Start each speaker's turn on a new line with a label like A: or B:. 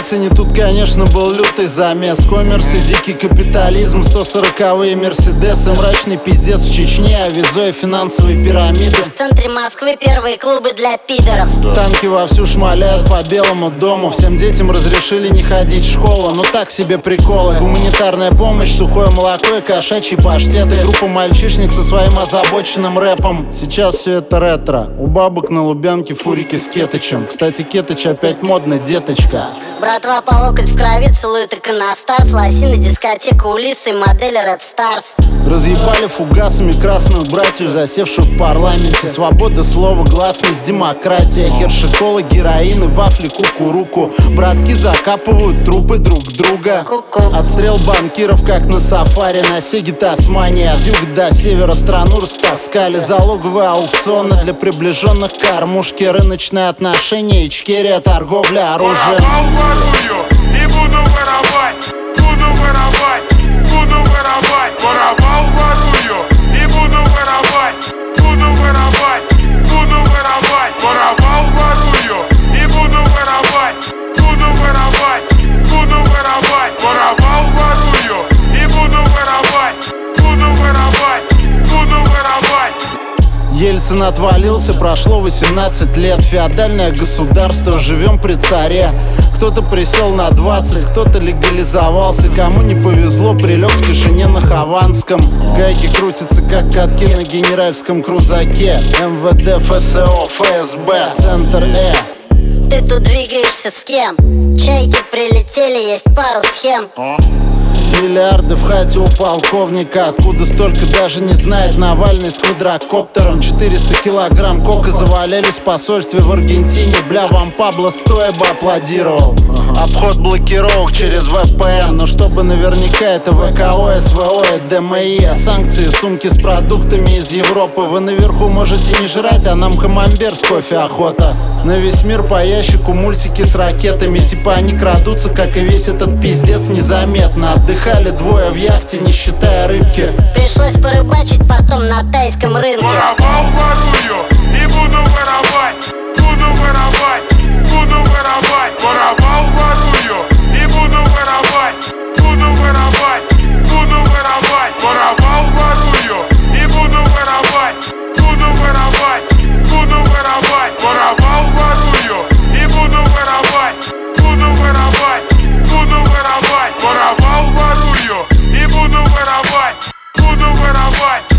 A: Ельцине тут, конечно, был лютый замес. Коммерс и дикий капитализм, 140-е мерседесы, мрачный пиздец в Чечне, а визой финансовые пирамиды.
B: В центре Москвы первые клубы для пидоров.
A: Танки вовсю шмаляют по Белому дому. Всем детям разрешили не ходить в школу, ну так себе приколы. Гуманитарная помощь, сухое молоко и кошачьи паштеты. Группа мальчишник со своим озабоченным рэпом. Сейчас все это ретро. У бабок на Лубянке фурики с кетычем. Кстати, кетыч опять модный, деточка.
B: Братва по локоть в крови целует иконостас. Лосины, дискотека, Улисы, модель Red Stars.
A: Разъебали фугасами красную братью, засевшую в парламенте. Свобода слова, гласность, демократия. Хершиколы, героины, вафли, кукуруку. Братки закапывают трупы друг друга. Отстрел банкиров, как на сафари. На Сеге Тасмания, от юга до севера страну растаскали. Залоговые аукционы для приближенных к кормушке. Рыночные отношения, Ичкерия, торговля оружием.
C: Ворую и буду воровать, буду воровать, буду воровать. Воровал, ворую и буду воровать, буду воровать, буду воровать. Воровал, ворую и буду воровать, буду воровать, буду воровать. Воровал, ворую и буду воровать, буду воровать, буду воровать.
A: Ельцин отвалился, прошло 18 лет. Феодальное государство, живем при царе. Кто-то присел на 20, кто-то легализовался. Кому не повезло, прилег в тишине на Хованском. Гайки крутятся, как катки на генеральском крузаке. МВД, ФСО, ФСБ, Центр
B: Ты тут двигаешься с кем? Чайки прилетели, есть пару схем.
A: Миллиарды в хате у полковника. Откуда столько, даже не знает Навальный с квадрокоптером. 400 килограмм кока завалялись в посольстве в Аргентине. Бля, вам Пабло стоя бы аплодировал. Обход блокировок через VPN. Но чтобы наверняка это ВКО, СВО и ДМИ. Санкции, сумки с продуктами из Европы. Вы наверху можете не жрать, а нам камамбер с кофе охота. На весь мир по ящику мультики с ракетами. Типа они крадутся, как и весь этот пиздец, незаметно. Отдыхали двое в яхте, не считая рыбки.
B: Пришлось порыбачить потом на тайском рынке.
C: Воровал, ворую и буду воровать, буду воровать, буду воровать. Воровал, ворую и буду воровать, буду воровать, буду воровать. Воровал, ворую и буду воровать, буду воровать, буду воровать. Воровал, ворую и буду воровать, буду воровать, буду воровать. Воровал, ворую и буду воровать, буду воровать.